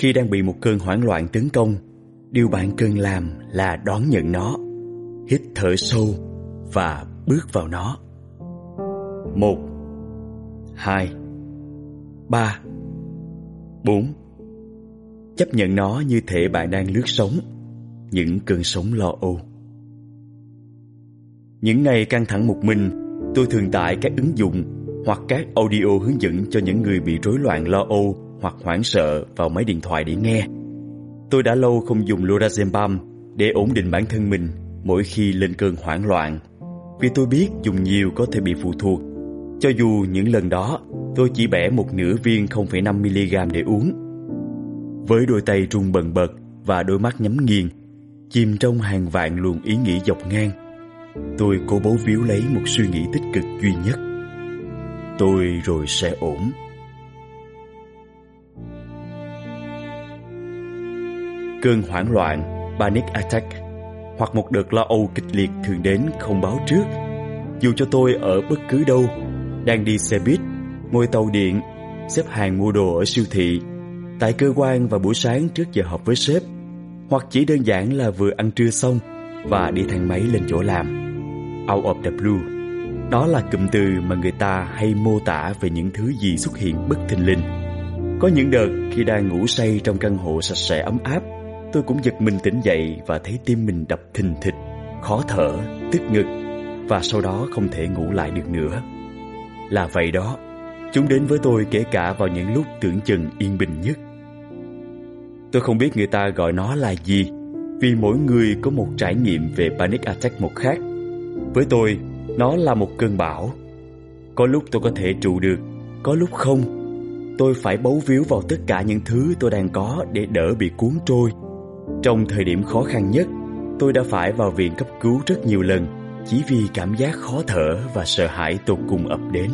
Khi đang bị một cơn hoảng loạn tấn công, điều bạn cần làm là đón nhận nó, hít thở sâu và bước vào nó. 1, 2, 3, 4. Chấp nhận nó như thể bạn đang lướt sóng, những cơn sóng lo âu. Những ngày căng thẳng một mình, tôi thường tải các ứng dụng hoặc các audio hướng dẫn cho những người bị rối loạn lo âu hoặc hoảng sợ vào máy điện thoại để nghe. Tôi đã lâu không dùng lorazepam để ổn định bản thân mình mỗi khi lên cơn hoảng loạn, vì tôi biết dùng nhiều có thể bị phụ thuộc. Cho dù những lần đó tôi chỉ bẻ một nửa viên 0,5mg để uống. Với đôi tay run bần bật và đôi mắt nhắm nghiền, chìm trong hàng vạn luồng ý nghĩ dọc ngang, tôi cố bấu víu lấy một suy nghĩ tích cực duy nhất: tôi rồi sẽ ổn. Cơn hoảng loạn, panic attack, hoặc một đợt lo âu kịch liệt thường đến không báo trước. Dù cho tôi ở bất cứ đâu, đang đi xe buýt, ngồi tàu điện, xếp hàng mua đồ ở siêu thị, tại cơ quan vào buổi sáng trước giờ họp với sếp, hoặc chỉ đơn giản là vừa ăn trưa xong và đi thang máy lên chỗ làm. Out of the blue, đó là cụm từ mà người ta hay mô tả về những thứ gì xuất hiện bất thình lình. Có những đợt khi đang ngủ say trong căn hộ sạch sẽ ấm áp, tôi cũng giật mình tỉnh dậy và thấy tim mình đập thình thịch, khó thở, tức ngực, và sau đó không thể ngủ lại được nữa. Là vậy đó, chúng đến với tôi kể cả vào những lúc tưởng chừng yên bình nhất. Tôi không biết người ta gọi nó là gì, vì mỗi người có một trải nghiệm về panic attack một khác. Với tôi, nó là một cơn bão. Có lúc tôi có thể trụ được, có lúc không. Tôi phải bấu víu vào tất cả những thứ tôi đang có để đỡ bị cuốn trôi. Trong thời điểm khó khăn nhất, tôi đã phải vào viện cấp cứu rất nhiều lần, chỉ vì cảm giác khó thở và sợ hãi tột cùng ập đến.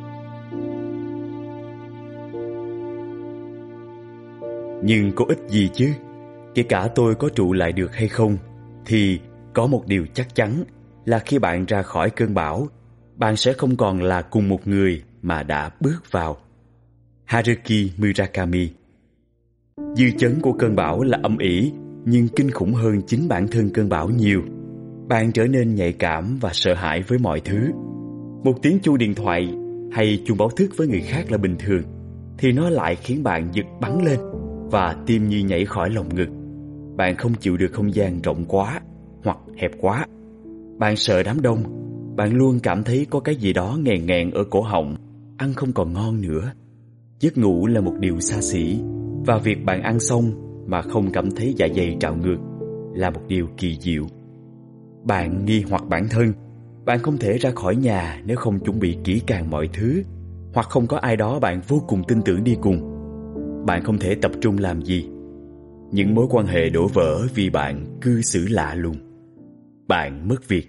Nhưng có ích gì chứ? Kể cả tôi có trụ lại được hay không, thì có một điều chắc chắn là khi bạn ra khỏi cơn bão, bạn sẽ không còn là cùng một người mà đã bước vào. Haruki Murakami. Dư chấn của cơn bão là âm ỉ, nhưng kinh khủng hơn chính bản thân cơn bão nhiều. Bạn trở nên nhạy cảm và sợ hãi với mọi thứ. Một tiếng chuông điện thoại hay chuông báo thức với người khác là bình thường, thì nó lại khiến bạn giật bắn lên và tim như nhảy khỏi lồng ngực. Bạn không chịu được không gian rộng quá hoặc hẹp quá. Bạn sợ đám đông. Bạn luôn cảm thấy có cái gì đó nghèn nghẹn ở cổ họng, ăn không còn ngon nữa. Giấc ngủ là một điều xa xỉ, và việc bạn ăn xong mà không cảm thấy dạ dày trào ngược là một điều kỳ diệu. Bạn nghi hoặc bản thân. Bạn không thể ra khỏi nhà nếu không chuẩn bị kỹ càng mọi thứ, hoặc không có ai đó bạn vô cùng tin tưởng đi cùng. Bạn không thể tập trung làm gì. Những mối quan hệ đổ vỡ vì bạn cư xử lạ lùng. Bạn mất việc.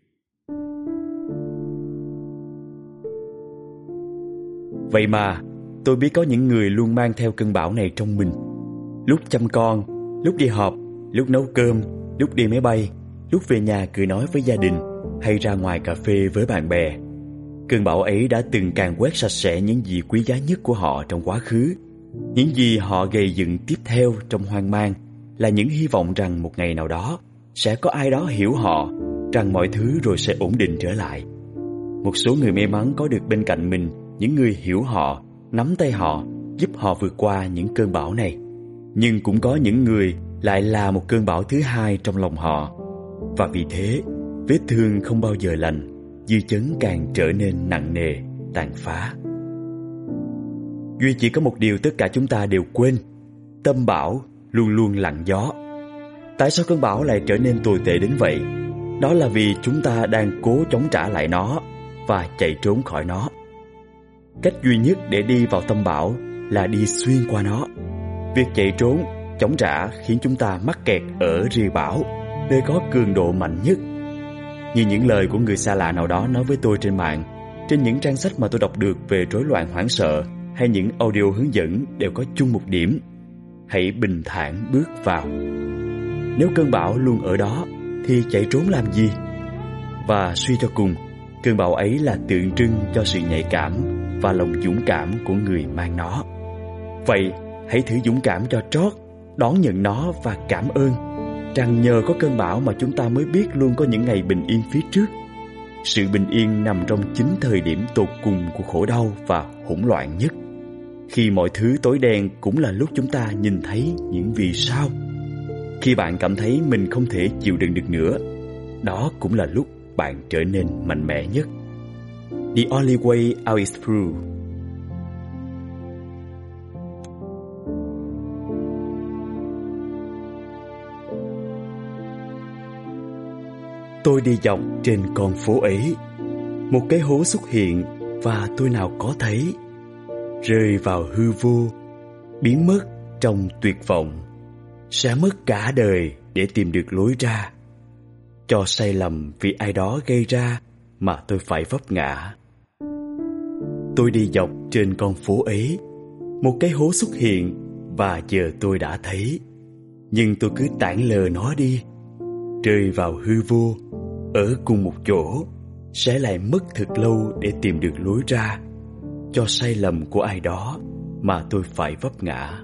Vậy mà tôi biết có những người luôn mang theo cơn bão này trong mình. Lúc chăm con, lúc đi họp, lúc nấu cơm, lúc đi máy bay, lúc về nhà cười nói với gia đình, hay ra ngoài cà phê với bạn bè. Cơn bão ấy đã từng càn quét sạch sẽ những gì quý giá nhất của họ trong quá khứ. Những gì họ gây dựng tiếp theo trong hoang mang là những hy vọng rằng một ngày nào đó sẽ có ai đó hiểu họ, rằng mọi thứ rồi sẽ ổn định trở lại. Một số người may mắn có được bên cạnh mình những người hiểu họ, nắm tay họ, giúp họ vượt qua những cơn bão này. Nhưng cũng có những người lại là một cơn bão thứ hai trong lòng họ. Và vì thế, vết thương không bao giờ lành, dư chấn càng trở nên nặng nề, tàn phá. Duy chỉ có một điều tất cả chúng ta đều quên: tâm bão luôn luôn lặng gió. Tại sao cơn bão lại trở nên tồi tệ đến vậy? Đó là vì chúng ta đang cố chống trả lại nó và chạy trốn khỏi nó. Cách duy nhất để đi vào tâm bão là đi xuyên qua nó. Việc chạy trốn, chống trả khiến chúng ta mắc kẹt ở rìa bão, nơi có cường độ mạnh nhất. Như những lời của người xa lạ nào đó nói với tôi trên mạng, trên những trang sách mà tôi đọc được về rối loạn hoảng sợ, hay những audio hướng dẫn đều có chung một điểm: hãy bình thản bước vào. Nếu cơn bão luôn ở đó thì chạy trốn làm gì? Và suy cho cùng, cơn bão ấy là tượng trưng cho sự nhạy cảm và lòng dũng cảm của người mang nó. Vậy hãy thử dũng cảm cho trót, đón nhận nó và cảm ơn. Rằng nhờ có cơn bão mà chúng ta mới biết luôn có những ngày bình yên phía trước. Sự bình yên nằm trong chính thời điểm tột cùng của khổ đau và hỗn loạn nhất. Khi mọi thứ tối đen cũng là lúc chúng ta nhìn thấy những vì sao. Khi bạn cảm thấy mình không thể chịu đựng được nữa, đó cũng là lúc bạn trở nên mạnh mẽ nhất. The only way out is through. Tôi đi dọc trên con phố ấy, một cái hố xuất hiện và tôi nào có thấy, rơi vào hư vô, biến mất trong tuyệt vọng, sẽ mất cả đời để tìm được lối ra. Cho sai lầm vì ai đó gây ra mà tôi phải vấp ngã. Tôi đi dọc trên con phố ấy, một cái hố xuất hiện và giờ tôi đã thấy, nhưng tôi cứ tản lờ nó đi, rơi vào hư vô, ở cùng một chỗ, sẽ lại mất thật lâu để tìm được lối ra. Cho sai lầm của ai đó mà tôi phải vấp ngã.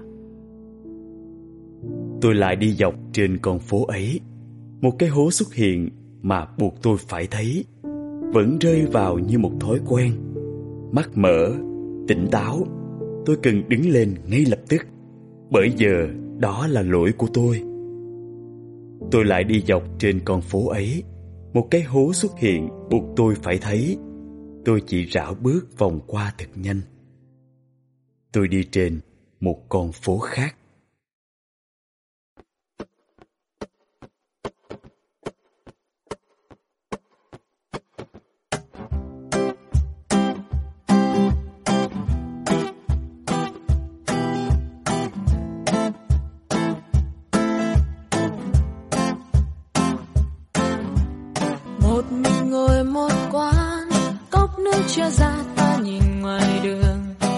Tôi lại đi dọc trên con phố ấy, một cái hố xuất hiện mà buộc tôi phải thấy, vẫn rơi vào như một thói quen. Mắt mở, tỉnh táo, tôi cần đứng lên ngay lập tức, bởi giờ đó là lỗi của tôi. Tôi lại đi dọc trên con phố ấy, một cái hố xuất hiện buộc tôi phải thấy, tôi chỉ rảo bước vòng qua thật nhanh. Tôi đi trên một con phố khác. Một mình ngồi một quán, cốc nước chưa ra ta nhìn ngoài đường.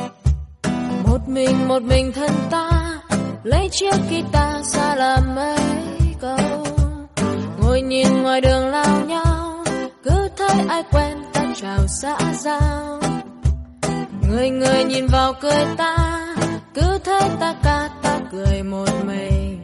Một mình thân ta, lấy chiếc guitar xa làm mấy câu. Ngồi nhìn ngoài đường lao nhau, cứ thấy ai quen ta chào xã giao. Người người nhìn vào cười ta, cứ thấy ta ca ta cười một mình.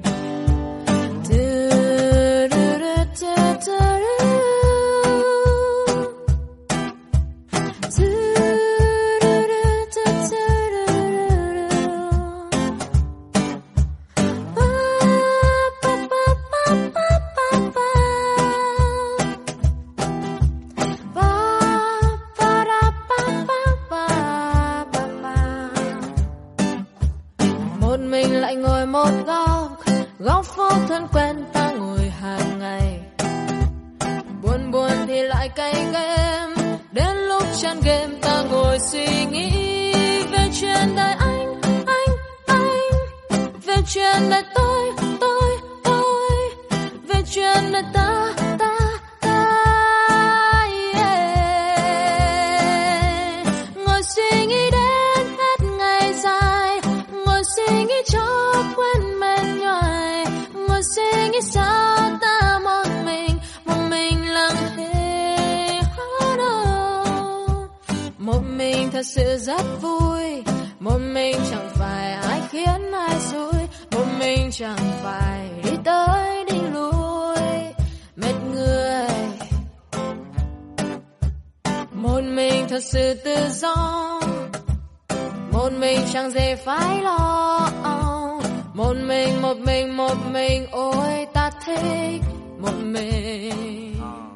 Một mình lại ngồi một góc phố thân quen ta ngồi hàng ngày. Buồn buồn thì lại cày game, đến lúc chán game ta ngồi suy nghĩ về chuyện đời anh, về chuyện đời tôi, về chuyện đời ta. Yeah. Ngồi suy nghĩ đến hết ngày dài, ngồi suy nghĩ cho quên mệt nhoài, ngồi suy nghĩ sao ta một mình lặng thinh. Một mình thật sự rất vui, một mình chẳng phải ai khiến ai xui, một mình chẳng phải đi tới đi lui mệt người. Một mình thật sự tự do, một mình chẳng gì phải lo. Một mình, ôi ta thích một mình.